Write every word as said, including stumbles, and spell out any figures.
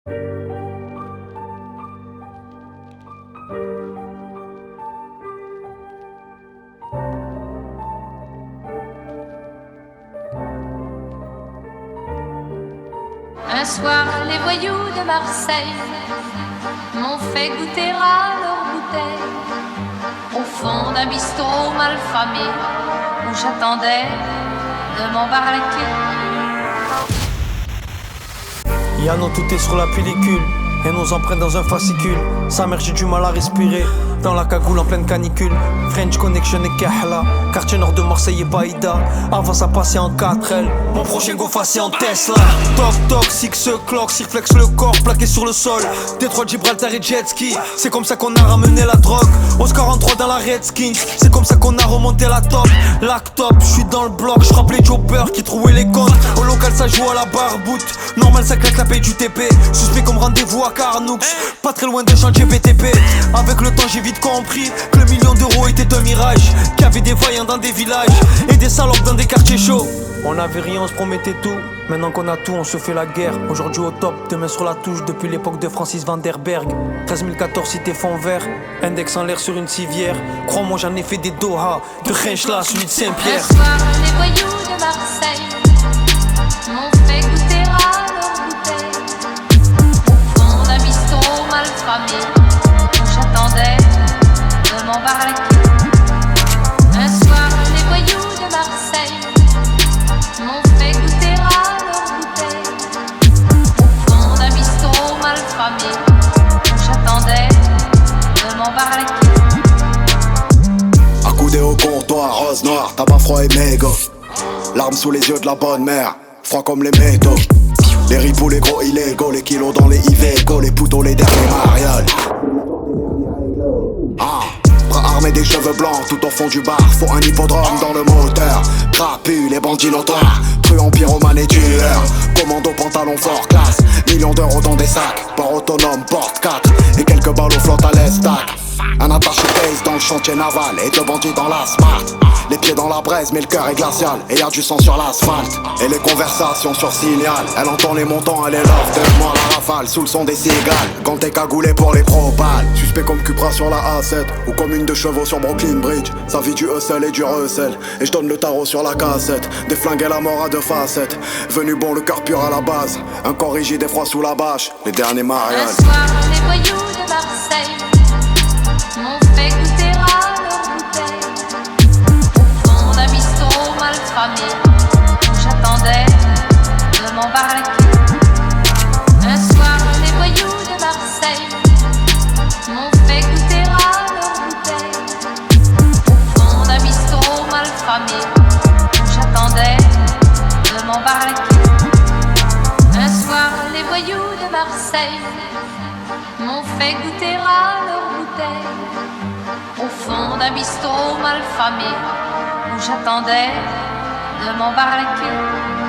Un soir, les voyous de Marseille m'ont fait goûter à leur bouteille au fond d'un bistrot malfamé où j'attendais de m'embarquer. Yano, tout est sur la pellicule et nos empreintes dans un fascicule. Sa mère, j'ai du mal à respirer dans la cagoule en pleine canicule. French Connection et Kahla, quartier nord de Marseille et Baïda. Avant ça passait en quatre L, mon prochain go passé en Tesla. Toc toc, six clock, cirflex le corps plaqué sur le sol. Détroit, Gibraltar et jet ski, c'est comme ça qu'on a ramené la drogue. Oscar en trois dans la Redskins, c'est comme ça qu'on a remonté la top. Lactop, je suis dans le bloc, je frappe les jobbers qui trouvaient les comptes. Au local ça joue à la barboute, normal ça claque la paye du T P. Suspect comme rendez-vous à Carnoux, pas très loin des chantiers B T P. Avec le temps j'ai vite compris que le million d'euros était un mirage, qu'il y avait des voyants dans des villages et des salopes dans des quartiers chauds. On avait rien, on se promettait tout. Maintenant qu'on a tout, on se fait la guerre. Aujourd'hui au top, demain sur la touche. Depuis l'époque de Francis Van der Berg. treize mille quatorze cité fond vert, index en l'air sur une civière. Crois-moi j'en ai fait des Doha, de Renchla, celui de Saint-Pierre. Un soir, les voyous de Marseille m'ont fait goûter à leur bouteille au fond d'un bistrot malfamé où j'attendais de m'embarquer. Un soir, les voyous de Marseille m'ont fait goûter à leur bouteille au fond d'un bistrot malfamé où j'attendais de m'embarquer. Accoudé au comptoir, rose noire, tabac froid et mégot. Larmes sous les yeux de la bonne mère, froid comme les métaux. Les ripoux, les gros illégaux, les kilos dans les Iveco, les poteaux, les derniers marioles. Ah, bras armés des cheveux blancs tout au fond du bar, faut un hippodrome dans le moteur. Trapu, les bandits notoires, truands, pyromanes et tueurs. Commando, pantalon fort classe, millions d'euros dans des sacs. Port autonome, porte quatre, et quelques balles aux flottes à l'estac. Un attaché case dans le chantier naval et deux bandits dans la smart. Les pieds dans la braise mais le cœur est glacial et y'a du sang sur l'asphalte. Et les conversations sur signal, elle entend les montants, elle est love de moi la rafale sous le son des cigales. Quand t'es cagoulé pour les propales, suspect comme Cupra sur la A sept ou comme une de chevaux sur Brooklyn Bridge. Sa vie du hustle et du recel, et je donne le tarot sur la cassette. Des flingues et la mort à deux facettes, venu bon le cœur pur à la base. Un corps rigide et froid sous la bâche, les derniers marioles. Un soir, les voyous de Marseille m'ont fait goûter à leur bouteille au fond d'un bistrot malfamé où j'attendais de m'embarquer. Un soir, les voyous de Marseille m'ont fait goûter à leur bouteille au fond d'un bistrot malfamé où j'attendais de m'embarquer. Un soir, les voyous de Marseille m'ont fait goûter à leur bouteille au fond d'un bistrot malfamé où j'attendais de m'embarquer.